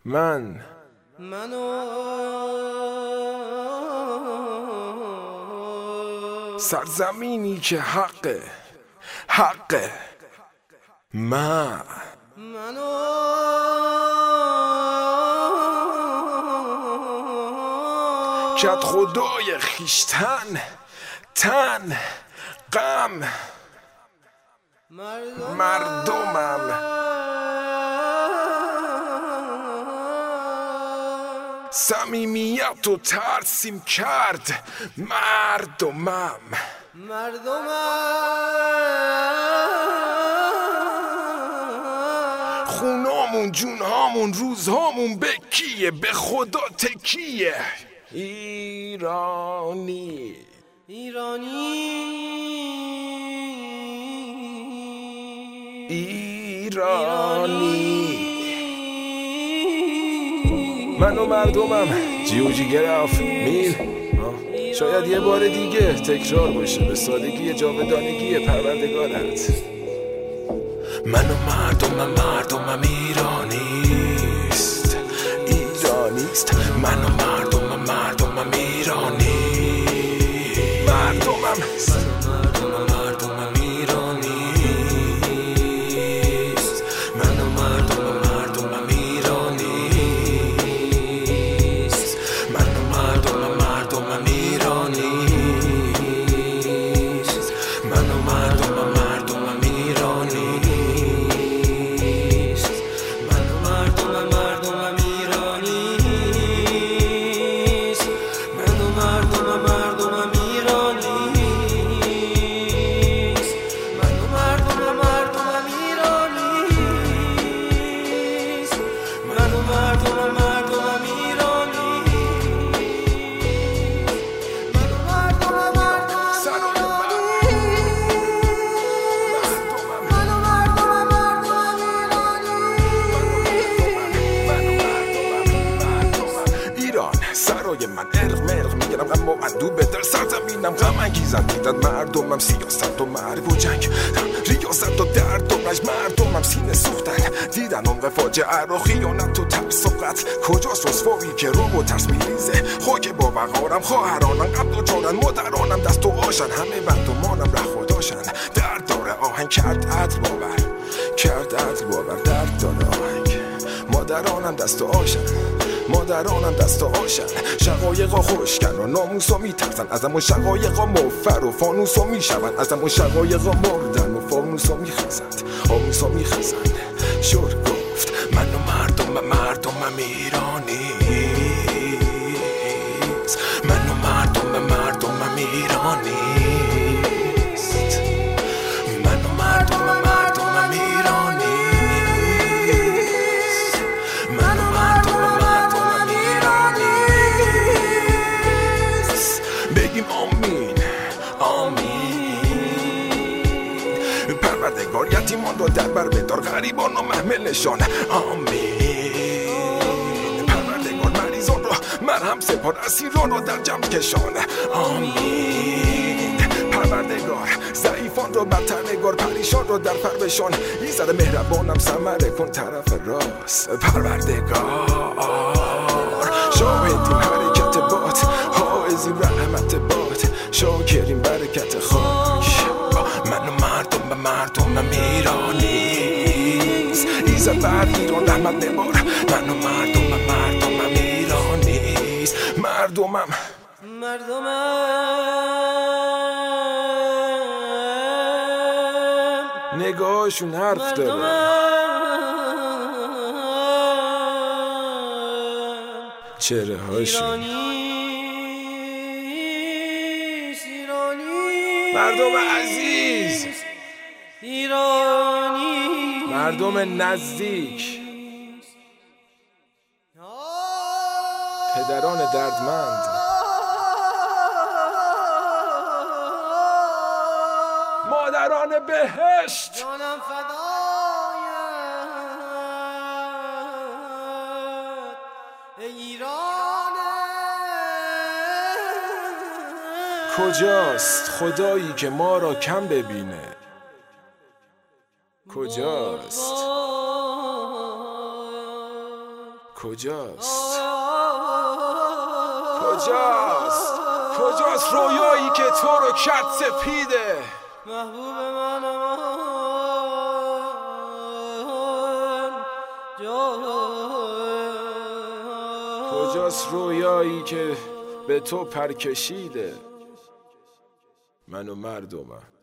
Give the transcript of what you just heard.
منو سرزمینی که حقه منو کت خدای خیشتن تن غم مردمم صمیمیت و ترسیم کرد مردمم خونامون جونهامون روزهامون به کیه به خدا تکیه ایرانی من و مردمم جیو جیگرف میل شاید یه بار دیگه تکرار باشه به سادگی جاودانگی پروردگارت من و مردمم ایرانیست من و مردمم ایرانی مردمم ایرانیست من و مردمم ایرانیست من و مردمم ایرانیست من و مردمم ایرانیست من و مردمم ایرانیست من و مردمم ایرانیست من و مردمم ایرانیست من و مردمم سرای من ارق میگرم غم و اندو به در سرزمینم غم انگیزم دیدن مردمم سیاست و مرگ و جنگ ریاضت و درد و رنج مردمم سینه سوختن دیدن عمق فاجعه رو خیانت و ترس و قتل کجاست رسوایی که رو و ترس میریزه خاک با وقارم خواهرانم قبل و جانن مادرانم دست و آشن همه مردمانم رخوداشن درد داره آهنگ کرد عدل باور درد داره آهنگ مادرانم دست و آشن شقایقا خوشکن و ناموسا میترسن از همون شقایقا مفر و فانوسا میشون از همون شقایقا مردن و فانوسا میخزند آموسا میخزند شور گفت من و مردمم ایرانیست من و مردمم ایرانیست من و مردمم ایرانیست من و بگیم آمین پروردگار یتیمان را در بر بدار غریبان و محملشان آمین پروردگار مریضان را مرهم سپار اسیران را در جمع کشان آمین پروردگار ضعیفان را برتر نگار پریشان را در فربشان ایزد مهربانم ثمره کن طرف راست پروردگار شاهدیم حرکت باد حائزیم رحمت باد شاکریم برکت خاک من و مردمم ایرانیست ایزد بر ایران رحمت نبار من و مردمم ایرانیست مردمم نگاهشون حرف داره چهره هاشون مردم عزیز مردم نزدیک پدران دردمند مادران بهشت جانم فدایت ایران کجاست خدایی که ما را کم ببینه کجاست کجاست رویایی که تو رو کرد سپیده محبوب منم کجاست رویایی که به تو پر کشیده من و مردمم